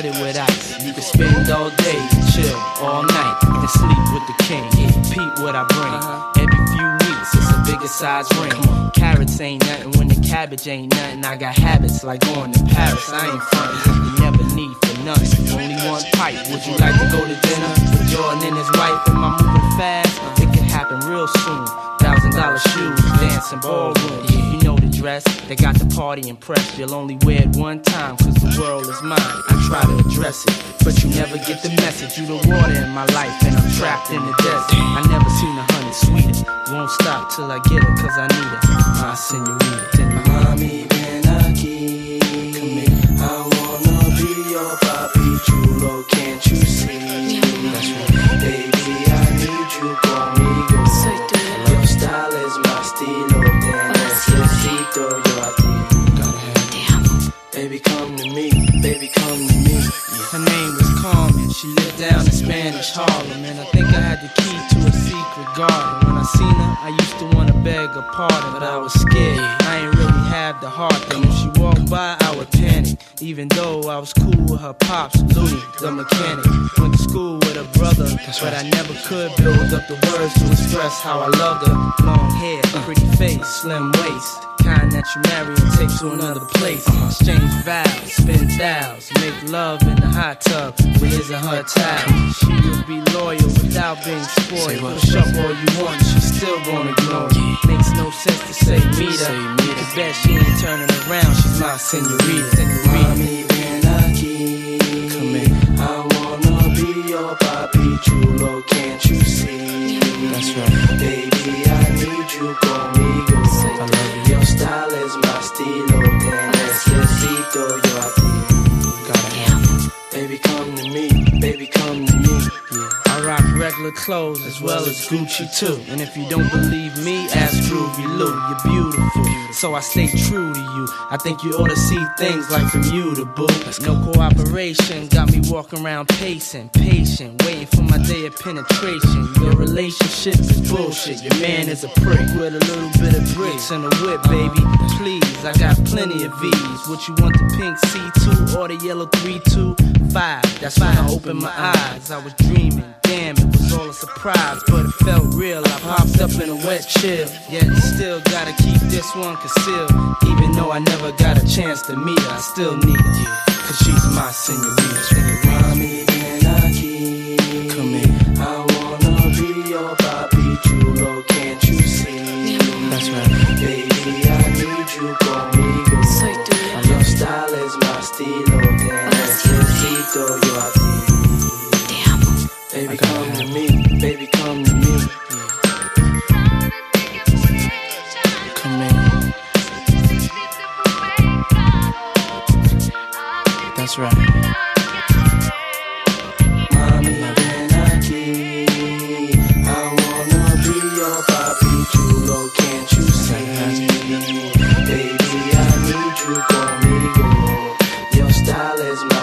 melted with ice. You can spend all day, chill all night, and sleep with the king. Peep what I bring. Every few weeks, it's a bigger size ring. Carrots ain't nothing when the cabbage ain't nothing. I got habits like going to Paris. I ain't frontin'. You never need for nothing. Only one pipe. Would you like to go to dinner with Jordan and his wife? Am I moving fast? It can happen real soon. $1,000 shoes, dancing ballroom. You know the dress, they got the party impressed. You'll only wear it one time, cause the world is mine. I try to address it, but you never get the message. You the water in my life, and I'm trapped in the desert. I never seen a honey sweeter. Won't stop till I get her, cause I need her. My senorita. Mami, ven aquí. Come here. I wanna be your papi chulo, can't you see? That's right. Baby, I need you conmigo. Your style is my estilo. Te necesito yo a ti. Baby, come to me. Baby, come to me. Her name was Carmen. She lived down in Spanish Harlem, and I think I had the key to a secret garden. When I seen her, I used to wanna beg her pardon, but I was scared. I ain't really have the heart. Then if she walked by, I would panic. Even though I was cool with her pops, Louis, the mechanic. Went to school with her brother, but I never could build up the words to express how I loved her. Long hair, pretty face, slim waist, kind that you marry and take to another place. Exchange vows, spend thousands, make love in the hot tub. Where's her towel? She would be loyal without being spoiled. Push up all you want, she's still gonna ignore you. Makes no sense to say meet her. I bet she ain't turning around, she's my senorita. Mami, ven aquí. Come here. I wanna be your papi chulo, can't you see? That's right. Baby, I need you conmigo. I love you. Your style is my estilo. Te necesito yo a ti. Baby, come to me. Baby, come to me. I rock regular clothes as well as Gucci too. And if you don't believe me, ask Groovy Lou. You're beautiful, so I stay true to you. I think you ought to see things like Bermuda, boo. No cooperation, got me walking around pacing, patient, waiting for my day of penetration. Your relationship is bullshit. Your man is a prick with a little bit of bricks and a whip, baby. Please, I got plenty of V's. What you want, the pink C2 or the yellow 325? That's when I opened my eyes. I was dreaming. Damn, it was all a surprise, but it felt real. I popped up in a wet chill, yet still gotta keep this one concealed. Even though I never got a chance to meet her, I still need her, cause she's my senorita. Mami, ven aquí. Come here. I wanna be your papi chulo, can't you see? That's right. Baby, I need you conmigo. Your style is my estilo. Te necesito yo a ti. Baby, come to me. Baby, come to me. Come in. That's right. Mami, ven aquí. I wanna be your papi chulo, can't you see? Baby, I need you conmigo. Your style is my